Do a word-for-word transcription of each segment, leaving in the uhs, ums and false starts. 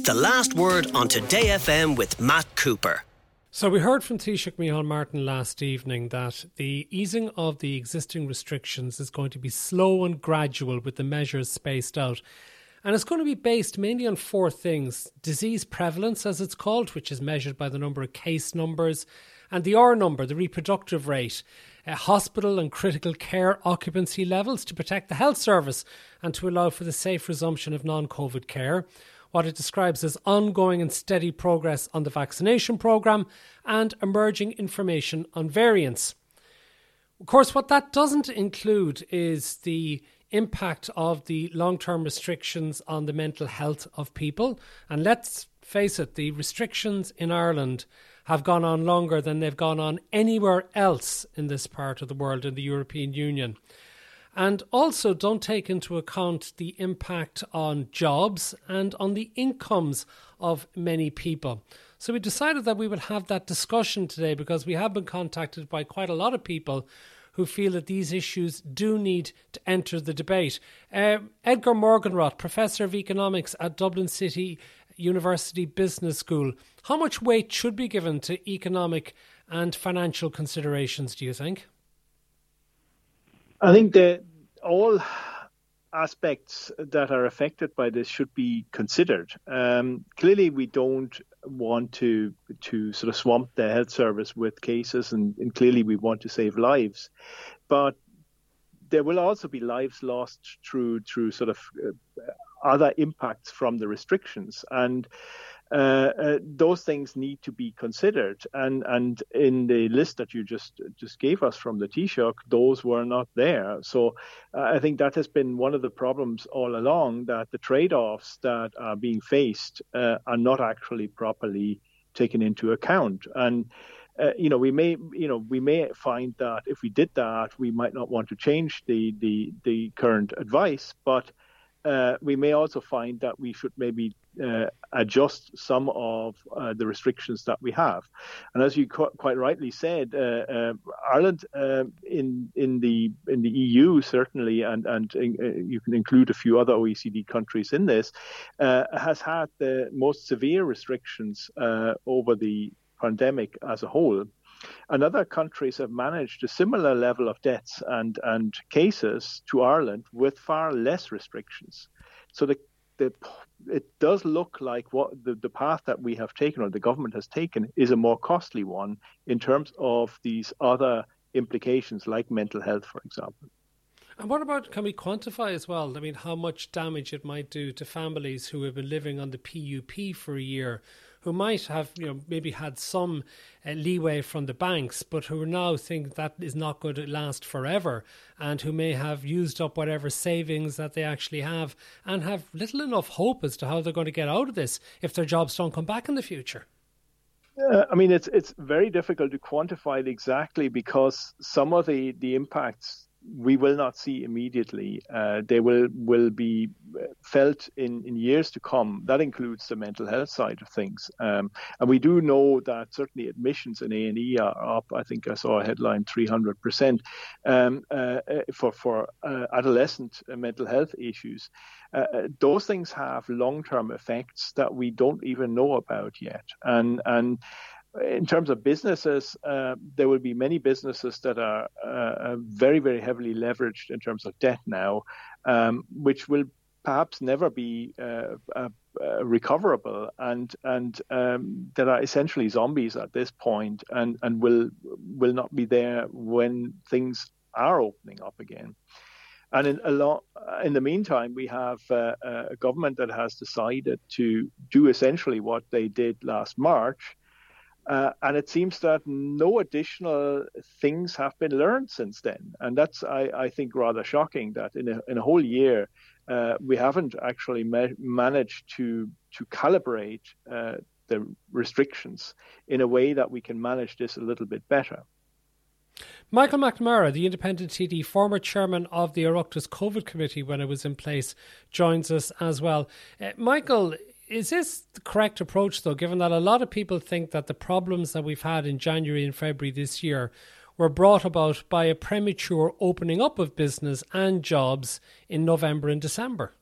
The Last Word on Today F M with Matt Cooper. So we heard from Taoiseach Micheál Martin last evening that the easing of the existing restrictions is going to be slow and gradual with the measures spaced out. And it's going to be based mainly on four things. Disease prevalence, as it's called, which is measured by the number of case numbers, and the R number, the reproductive rate, uh, hospital and critical care occupancy levels to protect the health service and to allow for the safe resumption of non-COVID care, what it describes as ongoing and steady progress on the vaccination programme, and emerging information on variants. Of course, what that doesn't include is the impact of the long-term restrictions on the mental health of people. And let's face it, the restrictions in Ireland have gone on longer than they've gone on anywhere else in this part of the world, in the European Union. And also don't take into account the impact on jobs and on the incomes of many people. So we decided that we would have that discussion today because we have been contacted by quite a lot of people who feel that these issues do need to enter the debate. Uh, Edgar Morgenroth, Professor of Economics at Dublin City University Business School. How much weight should be given to economic and financial considerations, do you think? I think that all aspects that are affected by this should be considered. Um, clearly, we don't want to to sort of swamp the health service with cases, and, and clearly we want to save lives. But there will also be lives lost through through sort of uh, other impacts from the restrictions, and uh, uh, those things need to be considered. And and in the list that you just just gave us from the Taoiseach, those were not there. So uh, I think that has been one of the problems all along, that the trade-offs that are being faced uh, are not actually properly taken into account. And Uh, you know, we may, you know, we may find that if we did that, we might not want to change the the, the current advice, but uh, we may also find that we should maybe uh, adjust some of uh, the restrictions that we have. And as you qu- quite rightly said, uh, uh, Ireland uh, in in the in the E U certainly, and and in, uh, you can include a few other O E C D countries in this, uh, has had the most severe restrictions uh, over the pandemic as a whole. And other countries have managed a similar level of deaths and, and cases to Ireland with far less restrictions. So the, the it does look like what the, the path that we have taken, or the government has taken, is a more costly one in terms of these other implications like mental health, for example. And what about, can we quantify as well, I mean, how much damage it might do to families who have been living on the P U P for a year, who might have, you know, maybe had some uh, leeway from the banks, but who now think that is not going to last forever, and who may have used up whatever savings that they actually have and have little enough hope as to how they're going to get out of this if their jobs don't come back in the future? Uh, I mean, it's it's very difficult to quantify it exactly, because some of the, the impacts we will not see immediately. Uh, they will will be felt in, in years to come. That includes the mental health side of things. Um, and we do know that certainly admissions in A and E are up. I think I saw a headline three hundred percent um, uh, for, for uh, adolescent mental health issues. Uh, those things have long-term effects that we don't even know about yet. And and in terms of businesses, uh, there will be many businesses that are uh, very, very heavily leveraged in terms of debt now, um, which will perhaps never be uh, uh, uh, recoverable, and and um, that are essentially zombies at this point, and, and will will not be there when things are opening up again. And in a lot, in the meantime, we have uh, a government that has decided to do essentially what they did last March. Uh, and it seems that no additional things have been learned since then. And that's, I, I think, rather shocking that in a, in a whole year, uh, we haven't actually ma- managed to, to calibrate uh, the restrictions in a way that we can manage this a little bit better. Michael McNamara, the independent T D, former chairman of the Oireachtas COVID committee when it was in place, joins us as well. Uh, Michael, is this the correct approach, though, given that a lot of people think that the problems that we've had in January and February this year were brought about by a premature opening up of business and jobs in November and December?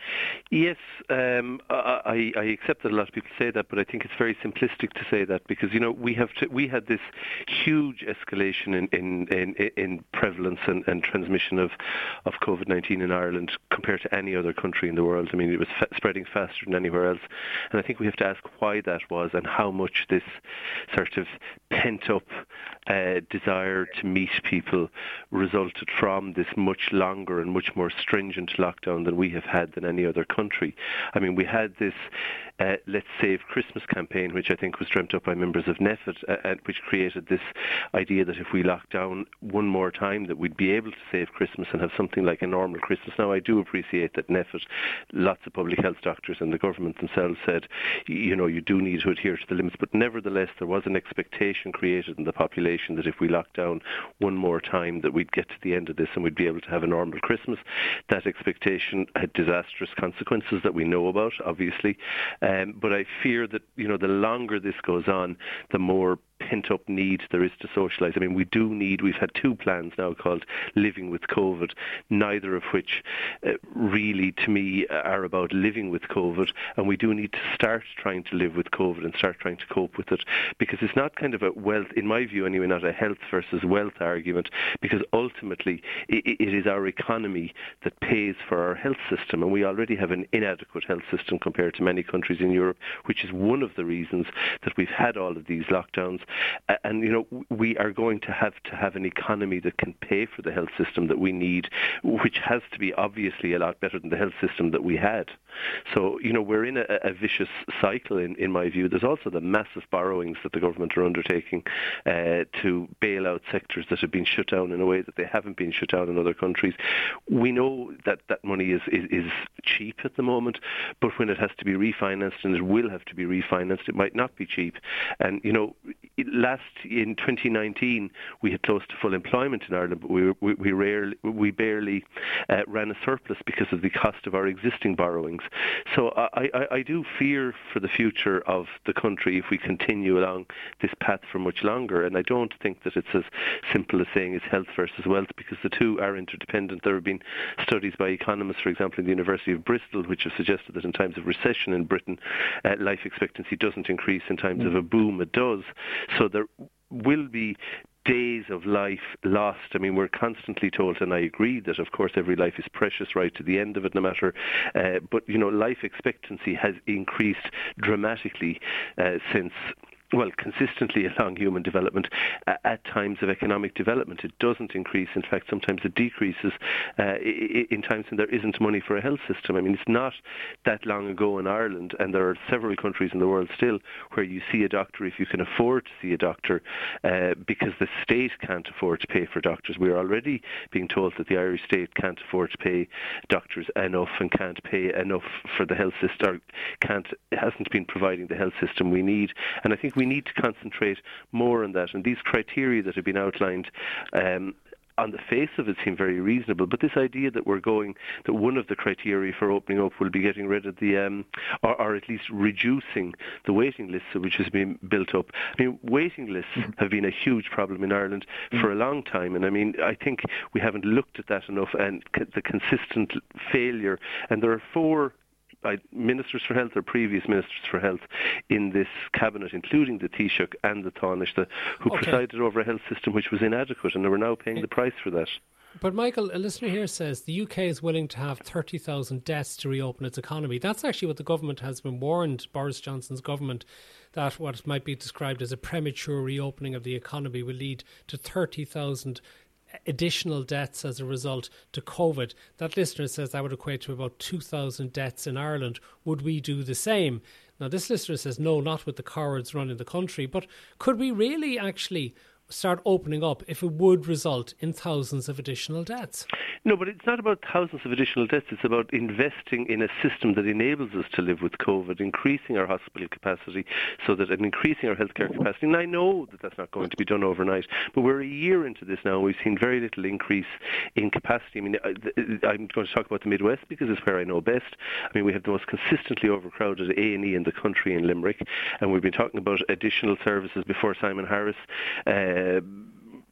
Yes, um, I, I accept that a lot of people say that, but I think it's very simplistic to say that because, you know, we have to, we had this huge escalation in, in, in, in prevalence and, and transmission of, of COVID nineteen in Ireland compared to any other country in the world. I mean, it was fa- spreading faster than anywhere else. And I think we have to ask why that was and how much this sort of pent-up uh, desire to meet people resulted from this much longer and much more stringent lockdown than we have had than any other country. I mean, we had this uh, Let's Save Christmas campaign, which I think was dreamt up by members of NPHET, uh, and which created this idea that if we locked down one more time, that we'd be able to save Christmas and have something like a normal Christmas. Now, I do appreciate that NPHET, lots of public health doctors and the government themselves said, you know, you do need to adhere to the limits, but nevertheless, there was an expectation created in the population that if we locked down one more time, that we'd get to the end of this and we'd be able to have a normal Christmas. That expectation had disastrous consequences that we know about, obviously. Um, but I fear that, you know, the longer this goes on, the more pent-up need there is to socialise. I mean, we do need, we've had two plans now called Living with COVID, neither of which uh, really, to me, are about living with COVID, and we do need to start trying to live with COVID and start trying to cope with it, because it's not kind of a wealth, in my view anyway, not a health versus wealth argument, because ultimately it, it is our economy that pays for our health system, and we already have an inadequate health system compared to many countries in Europe, which is one of the reasons that we've had all of these lockdowns. And, you know, we are going to have to have an economy that can pay for the health system that we need, which has to be obviously a lot better than the health system that we had. So, you know, we're in a, a vicious cycle, in, in my view. There's also the massive borrowings that the government are undertaking uh, to bail out sectors that have been shut down in a way that they haven't been shut down in other countries. We know that that money is, is, is cheap at the moment, but when it has to be refinanced, and it will have to be refinanced, it might not be cheap. And, you know, last in twenty nineteen, we had close to full employment in Ireland, but we we, we rarely we barely uh, ran a surplus because of the cost of our existing borrowings. So I, I, I do fear for the future of the country if we continue along this path for much longer. And I don't think that it's as simple as saying it's health versus wealth, because the two are interdependent. There have been studies by economists, for example, in the University of Bristol, which have suggested that in times of recession in Britain, uh, life expectancy doesn't increase. In times of a boom, it does. So there will be days of life lost. I mean, we're constantly told, and I agree, that of course every life is precious right to the end of it, no matter, uh, but, you know, life expectancy has increased dramatically uh, since well, consistently along human development. Uh, at times of economic development, it doesn't increase. In fact, sometimes it decreases uh, in times when there isn't money for a health system. I mean, it's not that long ago in Ireland, and there are several countries in the world still, where you see a doctor if you can afford to see a doctor uh, because the state can't afford to pay for doctors. We're already being told that the Irish state can't afford to pay doctors enough and can't pay enough for the health system, or can't, hasn't been providing the health system we need. And I think we need to concentrate more on that. And these criteria that have been outlined um, on the face of it seem very reasonable, but this idea that we're going, that one of the criteria for opening up will be getting rid of the, um, or, or at least reducing the waiting lists which has been built up. I mean, waiting lists have been a huge problem in Ireland for a long time, and I mean, I think we haven't looked at that enough, and c- the consistent failure, and there are four by Ministers for Health or previous Ministers for Health in this cabinet, including the Taoiseach and the Taoiseach, who okay. presided over a health system which was inadequate, and we're now paying the price for that. But Michael, a listener here says the U K is willing to have thirty thousand deaths to reopen its economy. That's actually what the government has been warned, Boris Johnson's government, that what might be described as a premature reopening of the economy will lead to thirty thousand additional deaths as a result to COVID. That listener says that would equate to about two thousand deaths in Ireland. Would we do the same? Now, this listener says no, not with the cowards running the country, but could we really actually start opening up if it would result in thousands of additional deaths? No, but it's not about thousands of additional deaths. It's about investing in a system that enables us to live with COVID, increasing our hospital capacity so that, and increasing our healthcare capacity. And I know that that's not going to be done overnight, but we're a year into this now, and we've seen very little increase in capacity. I mean, I'm going to talk about the Midwest because it's where I know best. I mean, we have the most consistently overcrowded A and E in the country in Limerick, and we've been talking about additional services before Simon Harris. Uh,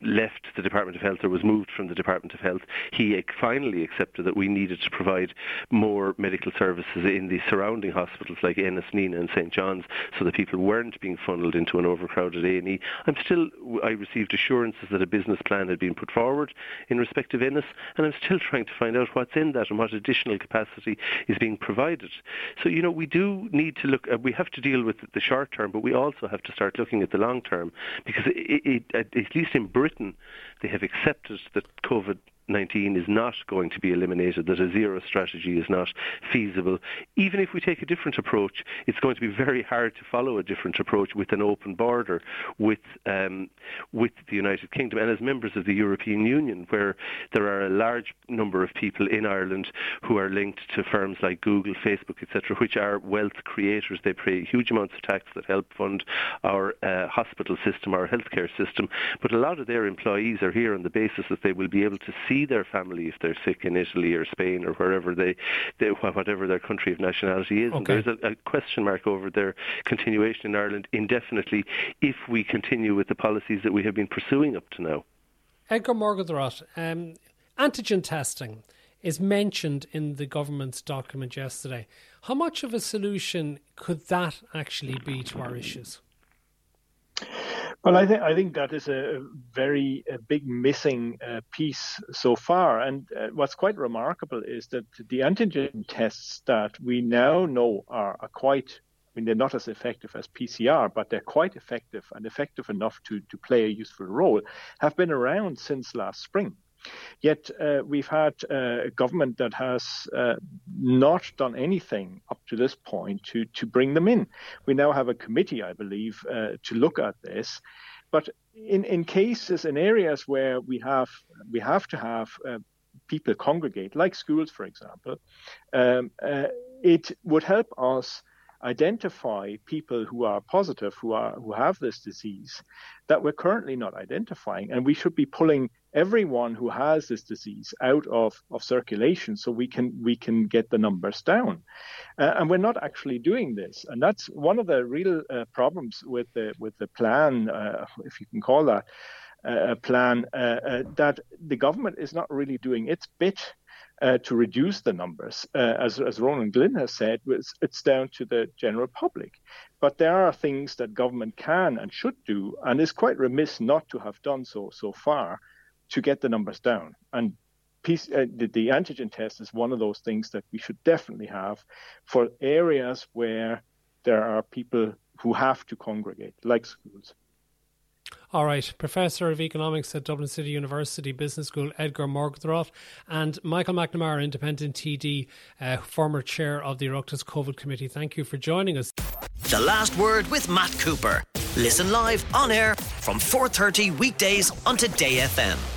left the Department of Health or was moved from the Department of Health, he finally accepted that we needed to provide more medical services in the surrounding hospitals like Ennis, Nina and Saint John's, so that people weren't being funneled into an overcrowded A and E. I'm still, I received assurances that a business plan had been put forward in respect of Ennis, and I'm still trying to find out what's in that and what additional capacity is being provided. So, you know, we do need to look, uh, we have to deal with the short term, but we also have to start looking at the long term, because it, it, at least in Britain, they have accepted that COVID nineteen is not going to be eliminated, that a zero strategy is not feasible. Even if we take a different approach, it's going to be very hard to follow a different approach with an open border with um, with the United Kingdom and as members of the European Union, where there are a large number of people in Ireland who are linked to firms like Google, Facebook, et cetera, which are wealth creators. They pay huge amounts of tax that help fund our uh, hospital system, our healthcare system, but a lot of their employees are here on the basis that they will be able to see their family if they're sick in Italy or Spain or wherever they, they whatever their country of nationality is. Okay. And there's a, a question mark over their continuation in Ireland indefinitely if we continue with the policies that we have been pursuing up to now. Edgar Morgenroth, um, antigen testing is mentioned in the government's document yesterday. How much of a solution could that actually be to our issues? Well, I think I think that is a very a big missing uh, piece so far. And uh, what's quite remarkable is that the antigen tests that we now know are, are quite, I mean, they're not as effective as P C R, but they're quite effective and effective enough to, to play a useful role, have been around since last spring. Yet uh, we've had uh, a government that has uh, not done anything up to this point to, to bring them in. We now have a committee, I believe, uh, to look at this. But in, in cases, in areas where we have we have to have uh, people congregate, like schools, for example, um, uh, it would help us identify people who are positive, who are who have this disease that we're currently not identifying, and we should be pulling everyone who has this disease out of, of circulation so we can we can get the numbers down. Uh, and we're not actually doing this, and that's one of the real uh, problems with the with the plan, uh, if you can call that uh, a plan, uh, uh, that the government is not really doing its bit Uh, to reduce the numbers. Uh, as, as Ronan Glynn has said, it's, it's down to the general public. But there are things that government can and should do, and is quite remiss not to have done so so far, to get the numbers down. And piece, uh, the, the antigen test is one of those things that we should definitely have for areas where there are people who have to congregate, like schools. All right. Professor of Economics at Dublin City University Business School, Edgar Morgenroth, and Michael McNamara, Independent T D, uh, former chair of the Oireachtas COVID Committee. Thank you for joining us. The Last Word with Matt Cooper. Listen live on air from four thirty weekdays on Today F M.